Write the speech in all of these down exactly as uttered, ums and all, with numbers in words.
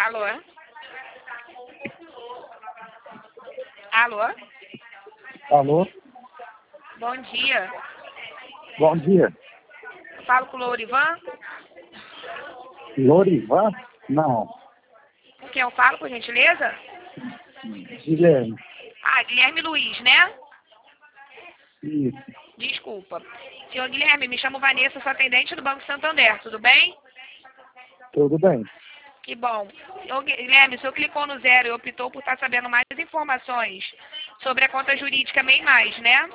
Alô? Alô? Alô? Bom dia. Bom dia. Falo com o Lourivan? Lorivan? Não. Com quem eu falo, por gentileza? Guilherme. Ah, Guilherme Luiz, né? Isso. Desculpa. Senhor Guilherme, me chamo Vanessa, sou atendente do Banco Santander, tudo bem? Tudo bem. Que bom. Ô, Guilherme, o senhor clicou no zero e optou por estar sabendo mais informações sobre a conta jurídica MEI Mais, né?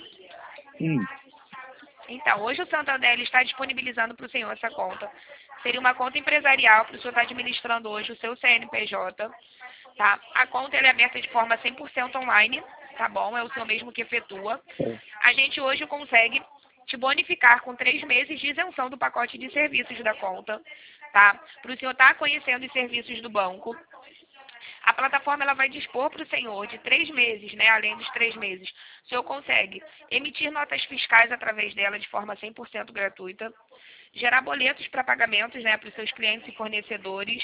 Sim. Então, hoje o Santander ele está disponibilizando para o senhor essa conta. Seria uma conta empresarial para o senhor estar administrando hoje o seu C N P J. Tá? A conta ela é aberta de forma cem por cento online, tá bom? É o senhor mesmo que efetua. É. A gente hoje consegue te bonificar com três meses de isenção do pacote de serviços da conta, tá? Para o senhor estar conhecendo os serviços do banco. A plataforma ela vai dispor para o senhor de três meses, né? Além dos três meses, o senhor consegue emitir notas fiscais através dela de forma cem por cento gratuita, gerar boletos para pagamentos, né, para os seus clientes e fornecedores.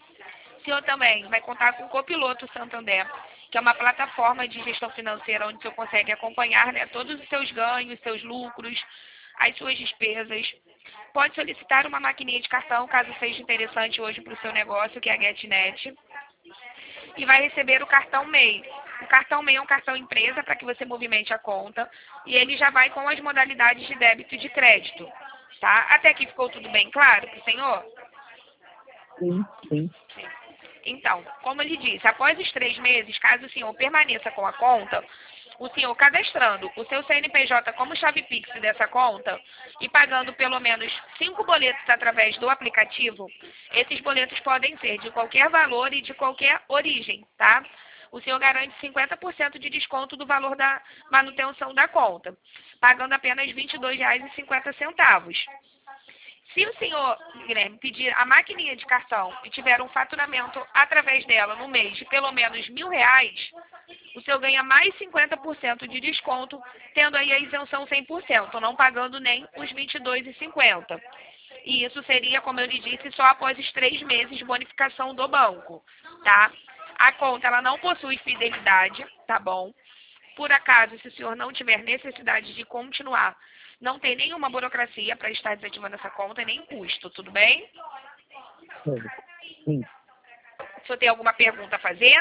O senhor também vai contar com o Copiloto Santander, que é uma plataforma de gestão financeira onde o senhor consegue acompanhar, né, todos os seus ganhos, seus lucros, as suas despesas. Pode solicitar uma maquininha de cartão, caso seja interessante hoje para o seu negócio, que é a GetNet. E vai receber o cartão MEI. O cartão MEI é um cartão empresa para que você movimente a conta. E ele já vai com as modalidades de débito e de crédito. Tá? Até aqui ficou tudo bem claro para o senhor? Sim, sim. Então, como ele disse, após os três meses, caso o senhor permaneça com a conta, o senhor cadastrando o seu C N P J como chave Pix dessa conta e pagando pelo menos cinco boletos através do aplicativo, esses boletos podem ser de qualquer valor e de qualquer origem, tá? O senhor garante cinquenta por cento de desconto do valor da manutenção da conta, pagando apenas vinte e dois reais e cinquenta centavos. Se o senhor, Guilherme, pedir a maquininha de cartão e tiver um faturamento através dela no mês de pelo menos mil reais, o senhor ganha mais cinquenta por cento de desconto, tendo aí a isenção cem por cento, não pagando nem os vinte e dois reais e cinquenta centavos. E isso seria, como eu lhe disse, só após os três meses de bonificação do banco, tá? A conta, ela não possui fidelidade, tá bom? Por acaso, se o senhor não tiver necessidade de continuar, não tem nenhuma burocracia para estar desativando essa conta, nem custo, tudo bem? Sim. O senhor tem alguma pergunta a fazer?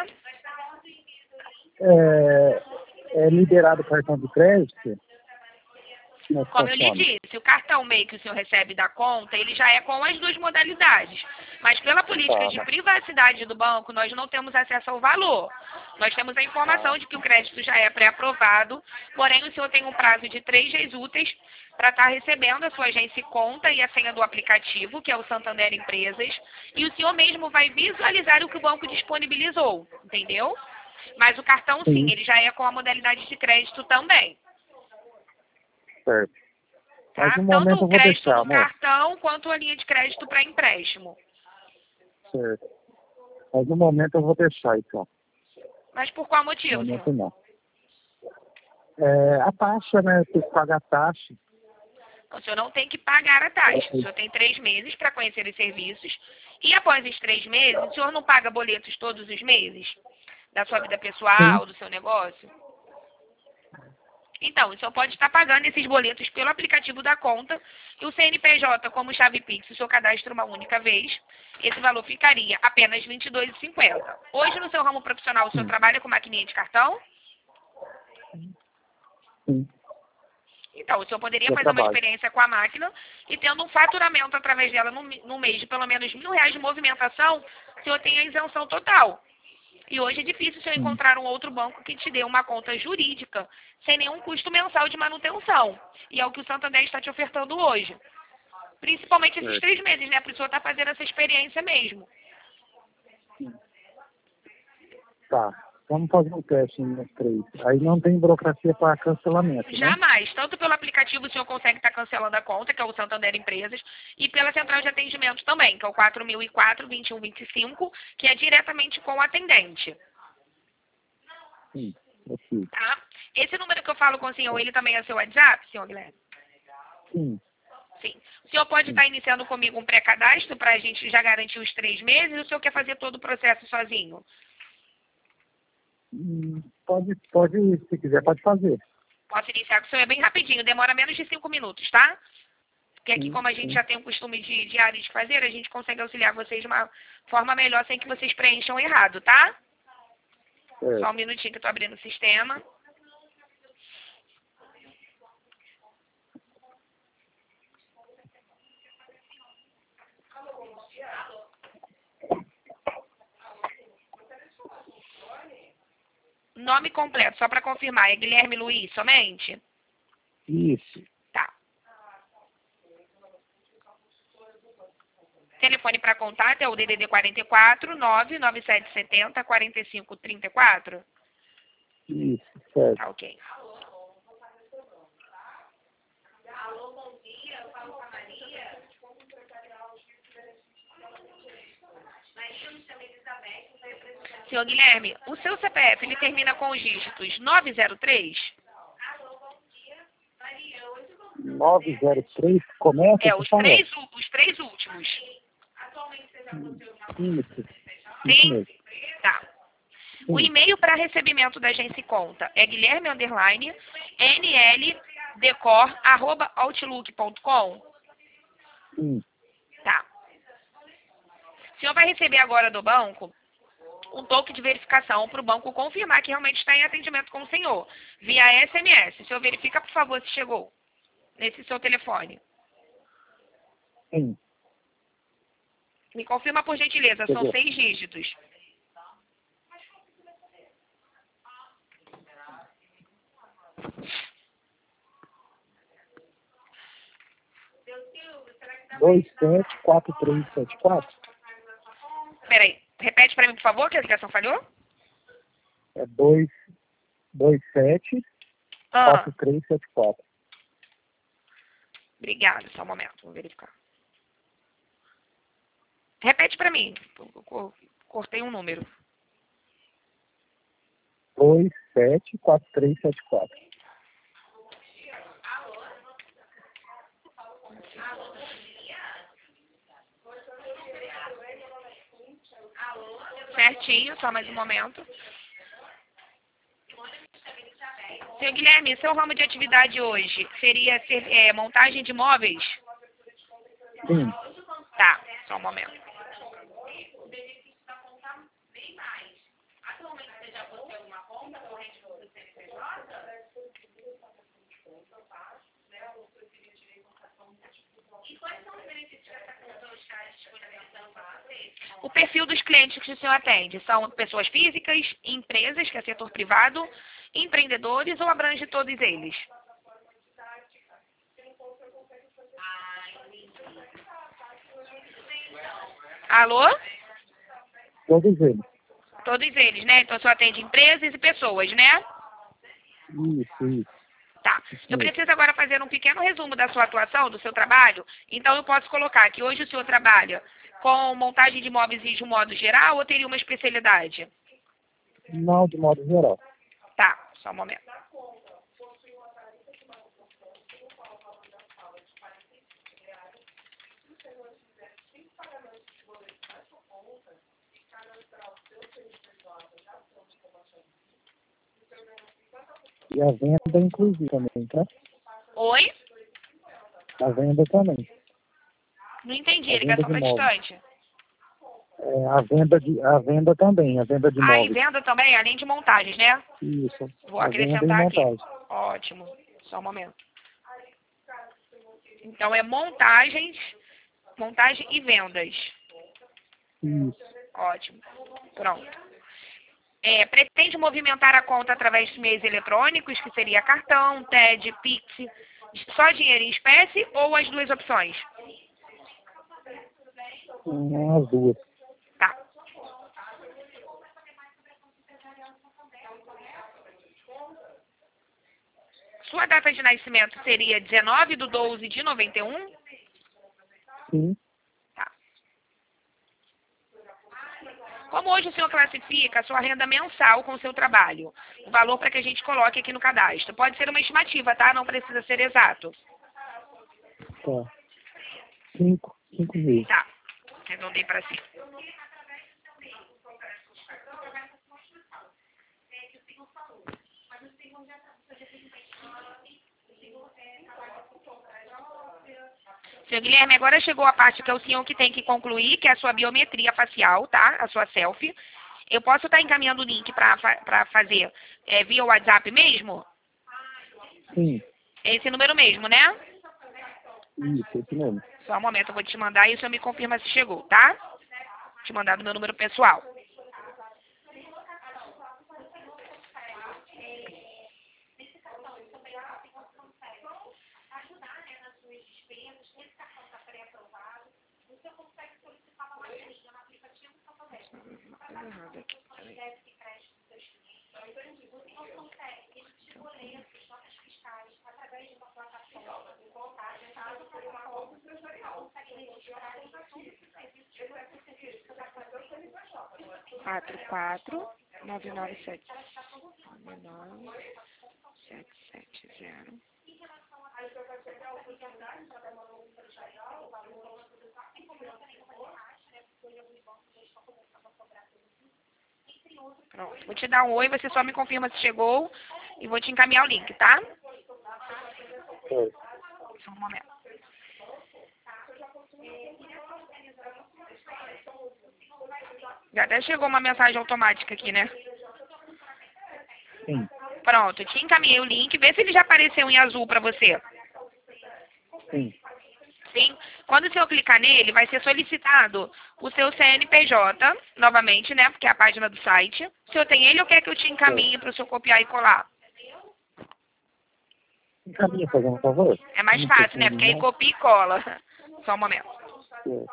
É, é liberado o cartão de crédito? Como é que Como eu lhe funciona? disse, o cartão MEI que o senhor recebe da conta, ele já é com as duas modalidades. Mas pela política Tá. de privacidade do banco, nós não temos acesso ao valor. Nós temos a informação Tá. de que o crédito já é pré-aprovado, porém o senhor tem um prazo de três dias úteis para estar recebendo a sua agência e conta e a senha do aplicativo, que é o Santander Empresas, e o senhor mesmo vai visualizar o que o banco disponibilizou, entendeu? Mas o cartão, sim, Sim. ele já é com a modalidade de crédito também. Certo. Tá? Mas no Tanto momento o eu vou crédito deixar, no amor. cartão quanto a linha de crédito para empréstimo. Certo. Mas no momento eu vou deixar, então. Mas por qual No motivo, momento senhor? não. É, a taxa, né? Tem que pagar a taxa. O senhor não tem que pagar a taxa. O senhor tem três meses para conhecer os serviços. E após os três meses, o senhor não paga boletos todos os meses? Da sua vida Sim. pessoal, do seu negócio? Então, o senhor pode estar pagando esses boletos pelo aplicativo da conta e o C N P J como chave Pix, o senhor cadastra uma única vez, esse valor ficaria apenas vinte e dois reais e cinquenta centavos. Hoje, no seu ramo profissional, o senhor Sim. trabalha com maquininha de cartão? Sim. Então, o senhor poderia Eu fazer uma trabalho. experiência com a máquina e tendo um faturamento através dela no, no mês de pelo menos mil reais de movimentação, o senhor tem a isenção total. E hoje é difícil o senhor Sim. encontrar um outro banco que te dê uma conta jurídica sem nenhum custo mensal de manutenção. E é o que o Santander está te ofertando hoje. Principalmente esses Certo. três meses, né? Para o senhor estar fazendo essa experiência mesmo. Tá. Vamos fazer um teste nos três. Aí não tem burocracia para cancelamento, né? Jamais. Tanto pelo aplicativo o senhor consegue estar cancelando a conta, que é o Santander Empresas, e pela central de atendimento também, que é o quatro mil e quatro, vinte e um vinte e cinco, que é diretamente com o atendente. Sim. Ok. Tá? Esse número que eu falo com o senhor, ele também é seu WhatsApp, senhor Guilherme? Sim. Sim. senhor pode estar iniciando comigo um pré-cadastro para a gente já garantir os três meses, ou o senhor quer fazer todo o processo sozinho? Hum, Pode, pode, se quiser, pode fazer. Posso iniciar com o senhor? É bem rapidinho, demora menos de cinco minutos, tá? Porque aqui, Sim, como a gente sim. já tem o costume de diário de fazer, a gente consegue auxiliar vocês de uma forma melhor sem que vocês preencham errado, tá? É. Só um minutinho que eu tô abrindo o sistema. Nome completo, só para confirmar, é Guilherme Luiz somente? Isso. Tá. Telefone para contato é o D D D quarenta e quatro, nove nove sete sete zero, quarenta e cinco trinta e quatro? Isso, certo. Tá, ok. Senhor Guilherme, o seu C P F, ele termina com os dígitos nove zero três? nove zero três, começa, É, por os favor? três, u- os três últimos. Isso. Isso Sim? mesmo. Tá. O Sim. e-mail para recebimento da agência e conta é guilherme underline nldecor arroba outlook ponto com. Sim. Tá. O senhor vai receber agora do banco um token de verificação para o banco confirmar que realmente está em atendimento com o senhor, via S M S. O senhor verifica, por favor, se chegou nesse seu telefone. Sim. Me confirma, por gentileza, são Chegou. seis dígitos. dois sete quatro três sete quatro. Peraí, repete para mim, por favor, que a ligação falhou. É dois sete Ah, quatro três sete quatro. obrigada, só um momento, vou verificar. Repete para mim, eu co- cortei um número. dois sete quatro três sete quatro. Certinho, só mais um momento. Senhor Guilherme, seu ramo de atividade hoje seria ser, é, montagem de móveis? Sim. Tá, só um momento. O perfil dos clientes que o senhor atende são pessoas físicas, empresas, que é setor privado, empreendedores ou abrange todos eles? Alô? Todos eles. Todos eles, né? Então o senhor atende empresas e pessoas, né? Isso, isso. Tá. Eu preciso agora fazer um pequeno resumo da sua atuação, do seu trabalho. Então eu posso colocar que hoje o senhor trabalha com montagem de móveis de um modo geral ou teria uma especialidade? Não, de modo geral. Tá, só um momento. E a venda inclusive também, tá? Oi? A venda também. Não entendi, a A venda ligação de tá móveis. distante. É, a venda de a venda também, a venda de Ah, e móveis. venda também, além de montagens, né? Isso. Vou A venda e acrescentar aqui. montagem. Ótimo. Só um momento. Então é montagens, montagem e vendas. Isso. Ótimo. Pronto. É, pretende movimentar a conta através de meios eletrônicos, que seria cartão, T E D, Pix, só dinheiro em espécie ou as duas opções? Hum, As duas. Tá. Sua data de nascimento seria dezenove de doze de noventa e um? Sim. Tá. Como hoje o senhor classifica a sua renda mensal com o seu trabalho? O valor para que a gente coloque aqui no cadastro. Pode ser uma estimativa, tá? Não precisa ser exato. Tá. Cinco, cinco mil. Tá. Arredondei para cima. Seu Guilherme, agora chegou a parte que é o senhor que tem que concluir, que é a sua biometria facial, tá? A sua selfie. Eu posso estar encaminhando o link para fa fazer é, via WhatsApp mesmo? Sim. É esse número mesmo, né? Isso, esse mesmo. Só um momento, eu vou te mandar e o senhor me confirma se chegou, tá? Vou te mandar do meu número pessoal. Quatro quatro nove nove sete nove nove sete sete zero. Pronto, vou te dar um oi, você só me confirma se chegou e vou te encaminhar o link, tá? Foi. Só um momento. Já até chegou uma mensagem automática aqui, né? Sim. Pronto, te encaminhei o link, vê se ele já apareceu em azul pra você. Sim. Sim. Quando o senhor clicar nele, vai ser solicitado o seu C N P J, novamente, né? Porque é a página do site. O senhor tem ele ou quer que eu te encaminhe para o senhor copiar e colar? Encaminha, fazendo um favor? É mais Não fácil, né? sei Porque aí não. copia e cola. Só um momento. É.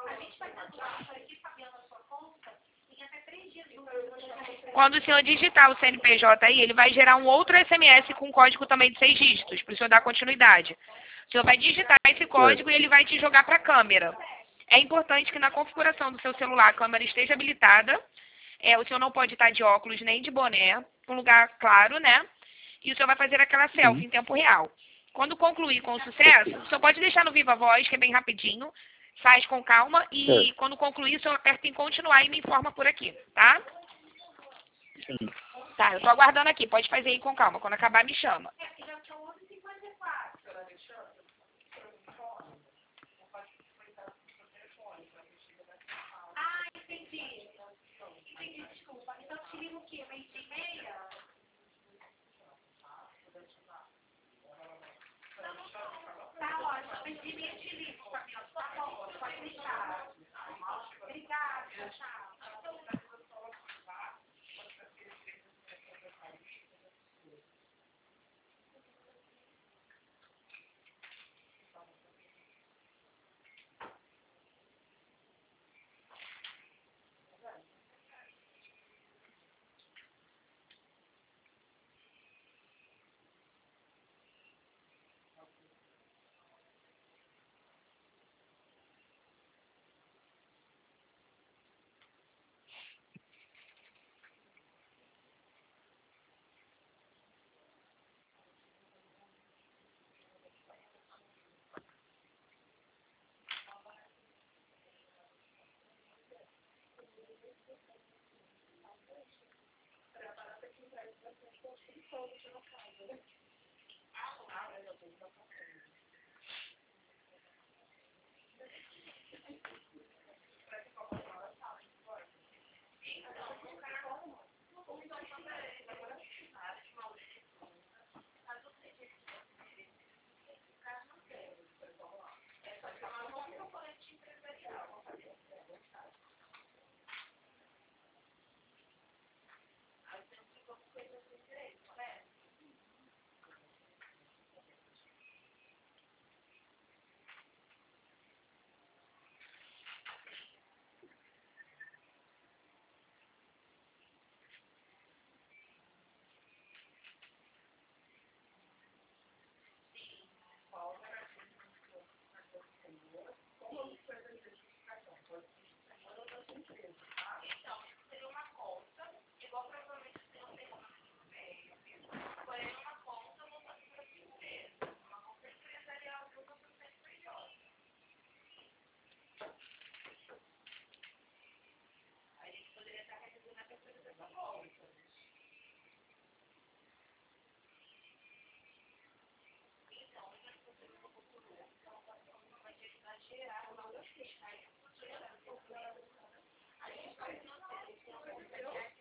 Quando o senhor digitar o C N P J aí, ele vai gerar um outro S M S com um código também de seis dígitos, para o senhor dar continuidade. O senhor vai digitar esse código e ele vai te jogar para a câmera. É importante que na configuração do seu celular a câmera esteja habilitada. É, o senhor não pode estar de óculos nem de boné, um lugar claro, né? E o senhor vai fazer aquela selfie Sim. em tempo real. Quando concluir com sucesso, o senhor pode deixar no Viva Voz, que é bem rapidinho, faz com calma e Certo. quando concluir, o senhor aperta em continuar e me informa por aqui, tá? Sim. Tá, eu tô aguardando aqui, pode fazer aí com calma. Quando acabar, me chama.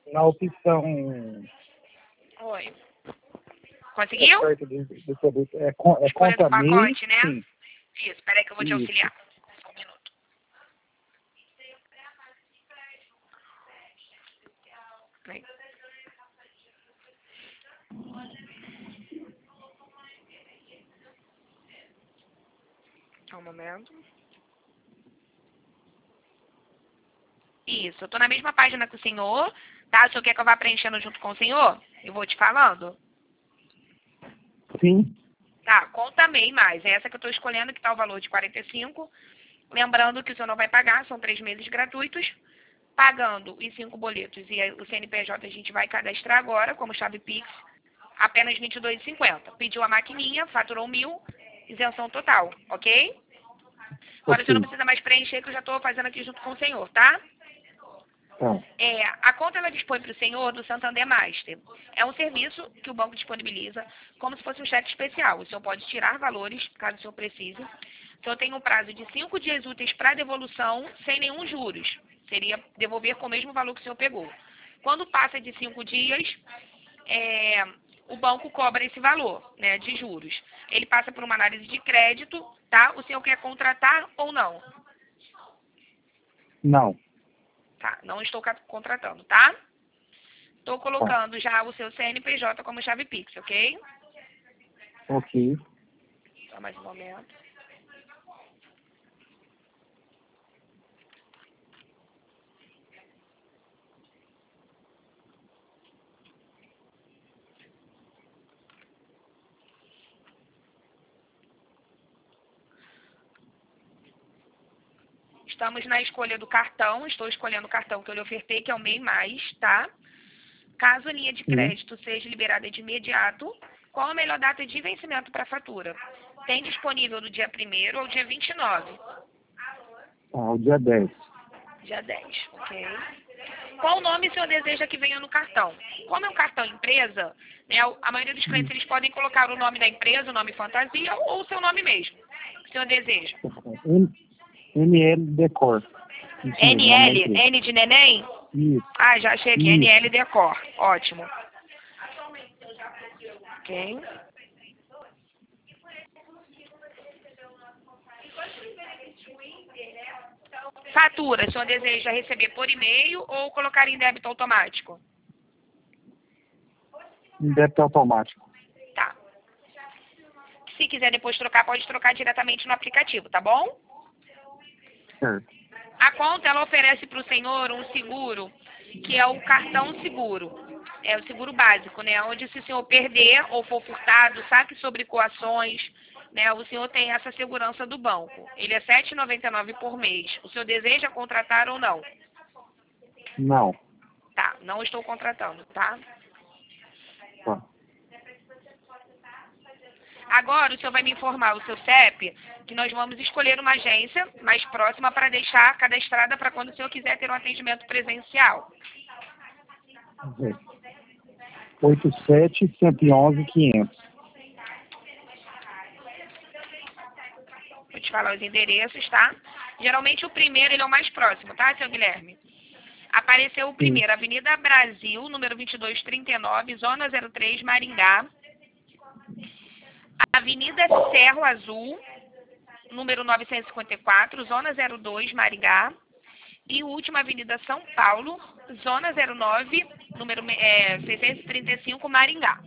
na opção... Oi. Conseguiu? Perto do, do produto. É, con- é Escolha do conta MEI, pacote, né? sim. Isso, peraí que eu vou te Isso. auxiliar. Só um minuto. Vem. Só um momento. Isso, eu tô na mesma página que o senhor, tá? O senhor quer que eu vá preenchendo junto com o senhor? Eu vou te falando. Sim. Tá, conta MEI mais. É essa que eu tô escolhendo, que tá o valor de quarenta e cinco. Lembrando que o senhor não vai pagar, são três meses gratuitos. Pagando os cinco boletos e o C N P J a gente vai cadastrar agora, como chave Pix, apenas vinte e dois reais e cinquenta centavos. Pediu a maquininha, faturou mil, isenção total, ok? Agora o senhor não Ok. precisa mais preencher, que eu já estou fazendo aqui junto com o senhor, tá? Tá. É, a conta ela dispõe para o senhor do Santander Master. É um serviço que o banco disponibiliza como se fosse um cheque especial. O senhor pode tirar valores, caso o senhor precise. O senhor tem um prazo de cinco dias úteis para devolução, sem nenhum juros. Seria devolver com o mesmo valor que o senhor pegou. Quando passa de cinco dias, é, o banco cobra esse valor, né, de juros. Ele passa por uma análise de crédito, tá? O senhor quer contratar ou não? Não. Tá, não estou ca- contratando, tá? Estou Tá. colocando já o seu C N P J como chave Pix, ok? Ok. Só mais um momento. Estamos na escolha do cartão. Estou escolhendo o cartão que eu lhe ofertei, que é o MEI mais, tá? Caso a linha de Sim. crédito seja liberada de imediato, qual a melhor data de vencimento para a fatura? Tem disponível do dia primeiro ao dia vinte e nove. Tá, o dia dez. Dia dez, ok? Qual nome o senhor deseja que venha no cartão? Como é um cartão empresa, né, a maioria dos clientes eles podem colocar o nome da empresa, o nome fantasia ou o seu nome mesmo. O que o senhor deseja? M- NL Decor. Isso mesmo, N nome da L, empresa. N de neném? Isso. Ah, já achei aqui, Isso. N L Decor. Ótimo. Ok. Fatura, o senhor deseja receber por e-mail ou colocar em débito automático? Em débito automático. Tá. Se quiser depois trocar, pode trocar diretamente no aplicativo, tá bom? Certo. A conta, ela oferece para o senhor um seguro, que é o cartão seguro. É o seguro básico, né? Onde se o senhor perder ou for furtado, saque sobre coações, né? O senhor tem essa segurança do banco. Ele é sete reais e noventa e nove centavos por mês. O senhor deseja contratar ou não? Não. Tá, não estou contratando, tá? Tá. Agora o senhor vai me informar o seu C E P, que nós vamos escolher uma agência mais próxima para deixar cadastrada para quando o senhor quiser ter um atendimento presencial. oito sete, um um um, quinhentos. Vou te falar os endereços, tá? Geralmente o primeiro ele é o mais próximo, tá, seu Guilherme? Apareceu o primeiro, Avenida Brasil, número vinte e dois trinta e nove, Zona zero três, Maringá. Avenida Cerro Azul, número novecentos e cinquenta e quatro, Zona zero dois, Maringá. E última Avenida São Paulo, Zona zero nove, número é, seiscentos e trinta e cinco, Maringá.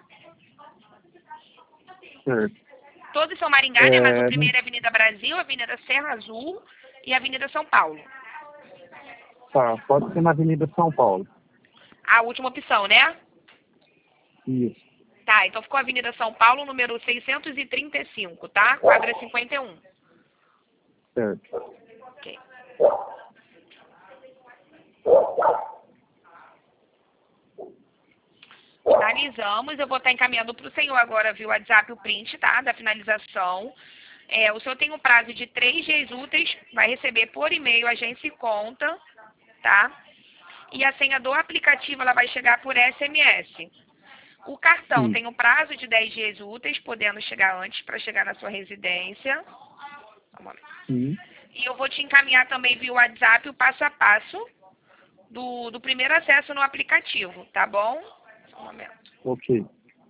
Certo. Todos são Maringá, né? Mas o É, primeiro é Avenida Brasil, Avenida Serra Azul e Avenida São Paulo. tá, pode ser na Avenida São Paulo. A última opção, né? Isso. Tá, então ficou Avenida São Paulo, número seiscentos e trinta e cinco, tá? Quadra cinquenta e um. Certo. Ok. Finalizamos. Eu vou estar encaminhando para o senhor agora via WhatsApp o print, tá? Da finalização. É, o senhor tem um prazo de três dias úteis, vai receber por e-mail agência e conta, tá? E a senha do aplicativo ela vai chegar por S M S. O cartão Sim. tem um prazo de dez dias úteis, podendo chegar antes para chegar na sua residência. Um momento. Sim. E eu vou te encaminhar também via WhatsApp o passo a passo, do, do primeiro acesso no aplicativo, tá bom? Só um momento. Ok.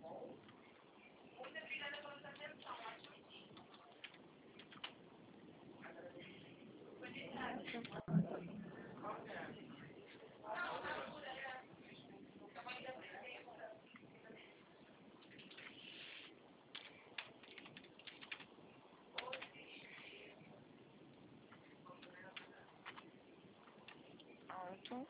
Pronto.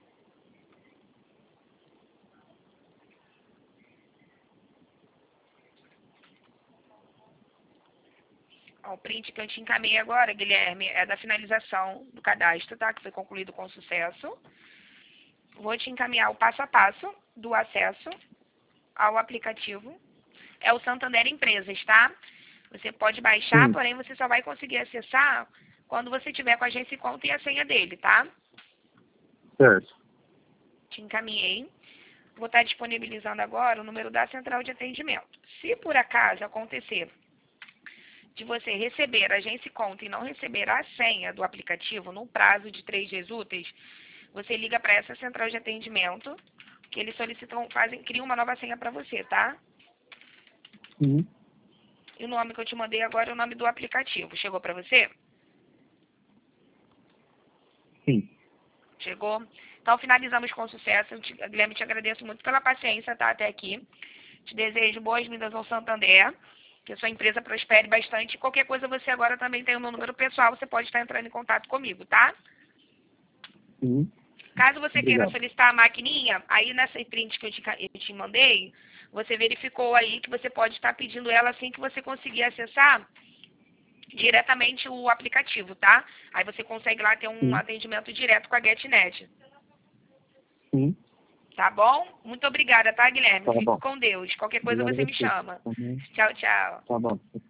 Ó, o print que eu te encaminhei agora, Guilherme, é da finalização do cadastro, tá? Que foi concluído com sucesso. Vou te encaminhar o passo a passo do acesso ao aplicativo. É o Santander Empresas, tá? Você pode baixar, Sim. porém você só vai conseguir acessar quando você tiver com a agência e conta e a senha dele, tá? Certo. Te encaminhei. Vou estar disponibilizando agora o número da central de atendimento. Se por acaso acontecer de você receber a agência e conta e não receber a senha do aplicativo no prazo de três dias úteis, você liga para essa central de atendimento, que eles solicitam, fazem, criam uma nova senha para você, tá? Sim. E o nome que eu te mandei agora é o nome do aplicativo. Chegou para você? Sim. Chegou? Então, finalizamos com sucesso. Eu te, Guilherme, te agradeço muito pela paciência, tá? Até aqui. Te desejo boas-vindas ao Santander. Que a sua empresa prospere bastante. Qualquer coisa, você agora também tem o meu número pessoal. Você pode estar entrando em contato comigo, tá? Sim. Caso você queira Obrigado. solicitar a maquininha, aí nessa print que eu te, ca- eu te mandei, você verificou aí que você pode estar pedindo ela assim que você conseguir acessar diretamente o aplicativo, tá? Aí você consegue lá ter um Sim. atendimento direto com a GetNet. Sim. Tá bom? Muito obrigada, tá, Guilherme? Tá Fique bom. com Deus. Qualquer coisa Obrigado a você me você. chama. Uhum. Tchau, tchau. Tá bom.